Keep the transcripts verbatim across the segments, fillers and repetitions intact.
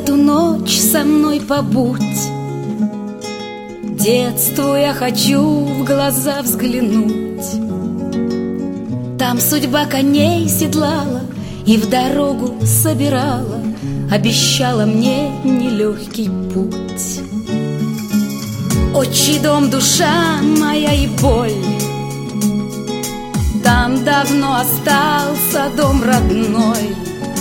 эту ночь со мной побудь. Детству я хочу в глаза взглянуть. Там судьба коней седлала и в дорогу собирала, обещала мне нелегкий путь. Отчий дом, душа моя и боль, там давно остался дом родной.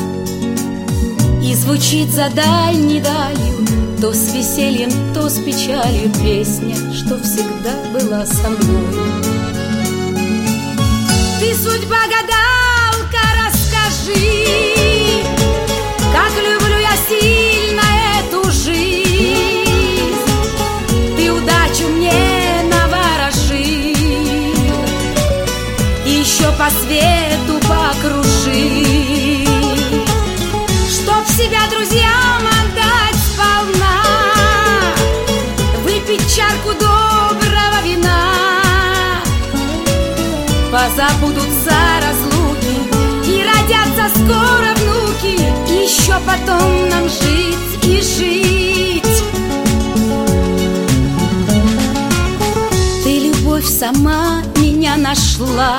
И звучит за дальней далью, то с весельем, то с печалью песня, что всегда была со мной. Ты, судьба, гадалка, расскажи, как люблю я сильно эту жизнь. Ты удачу мне наворожи, еще по свету покружи, чтоб себя друзьям отдать сполна, выпить чарку доброго вина. Позабудутся разлуки и родятся скоро внуки, еще потом нам жить и жить. Ты, любовь, сама меня нашла,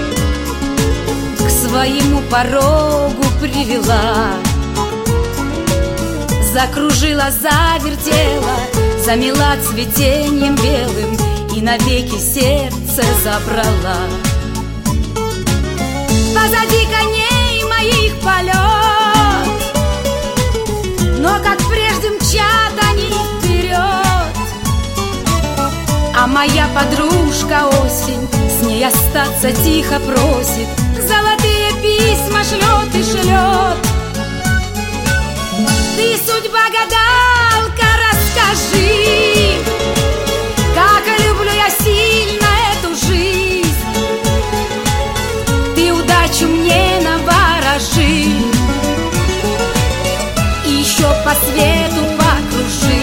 к своему порогу привела, закружила, завертела, замела цветением белым и навеки сердце забрала. Позади коней моих полет, но как прежде мчат они вперед. А моя подружка осень с ней остаться тихо просит, золотые письма шлет и шлет. Ты, судьба, гадалка, расскажи, как люблю я сильно эту жизнь. Ты удачу мне наворожи, еще по свету покружи,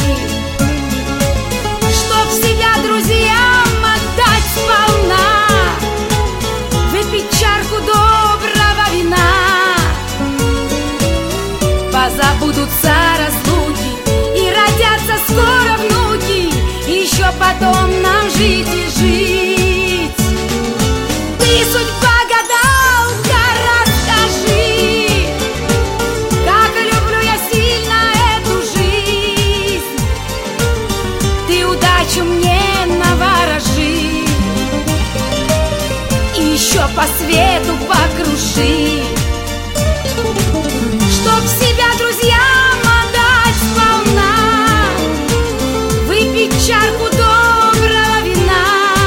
чтоб себя друзьям отдать сполна, выпить чарку доброго вина. Позабудутся разлуки и родятся скоро внуки, еще потом нам жить и жить. Ты, судьба, гадалка, расскажи, как люблю я сильно эту жизнь. Ты удачу мне наворожи, еще по свету покружи, чтоб себя друзьям отдать сполна, выпить чарку доброго вина.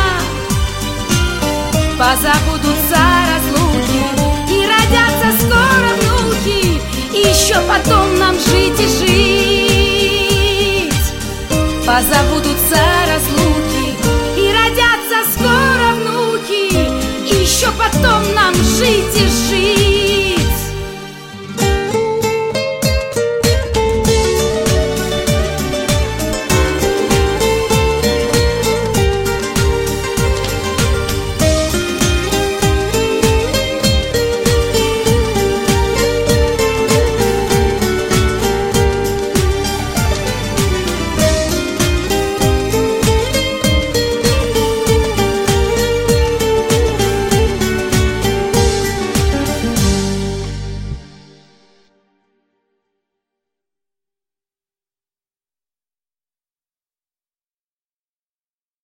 Позабудутся разлуки и родятся скоро внуки, еще потом нам жить и жить. Позабудутся разлуки и родятся скоро внуки, еще потом нам жить и жить.